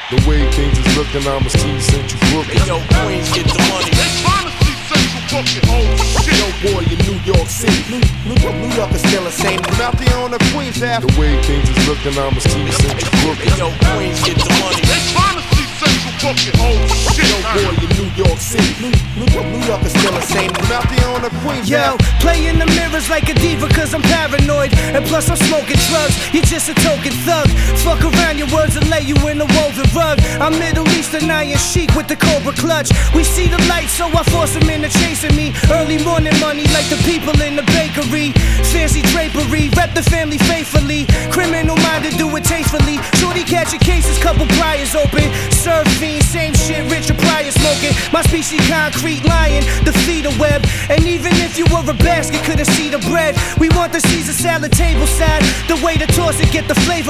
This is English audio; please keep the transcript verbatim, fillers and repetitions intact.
The way things is looking, I'ma see Central Brooklyn. Hey, yo, Queens, get the money. They trying to see Central Brooklyn. Oh shit. Yo, boy, in New York City. New, New, New York is still the same. From out there on the Queens Ave. The way things is looking, I'ma see Central Brooklyn. Hey, yo, Queens, get the money. They trying to see Central Brooklyn. Oh shit. Yo, boy, in New York City. New, New, New York is still the same. From out there on the Queens Yo, Ave. play in the mirrors like a diva cause I'm paranoid. And plus I'm smoking drugs, you're just a token thug. Fuck around your words and lay you in a woven rug. I'm Middle Eastern iron chic with the Cobra clutch. We see the light so I force them into chasing me. Early morning money like the people in the bakery. Fancy drapery, rep the family faithfully. Criminal minded, do it tastefully. Shorty catching cases, couple priors open. Serve fiends, same shit, Richard Pryor smoking. My species concrete lion, the feeder web. And even if you were a basket, could've seen the bread. We want the Caesar salad table side. The way to toss it, get the flavor